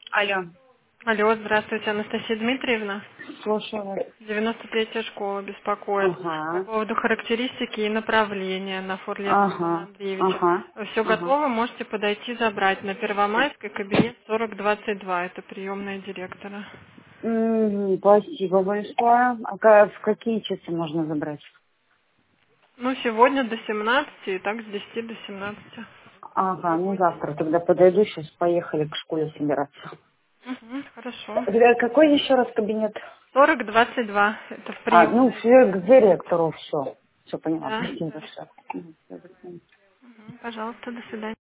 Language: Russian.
Алло, Алло, здравствуйте, Анастасия Дмитриевна. слушаю вас. 93-я школа беспокоит. По Ага, поводу характеристики и направления на Форле Романа ага, Андреевича. ага, Все ага. готово, можете подойти забрать на Первомайской, кабинет 4022, это приемная директора. Спасибо большое. В какие часы можно забрать? Ну, сегодня до 17 и так с 10 до 17. Ага, ну Любой день. завтра тогда подойду, сейчас поехали к школе собираться. Мгм, хорошо. Какой еще раз кабинет? 4022, это в Ну, приемной. к директору все. Все поняла, Да, спасибо да. большое. Мгм, всё, до свидания. Мгм, пожалуйста, до свидания.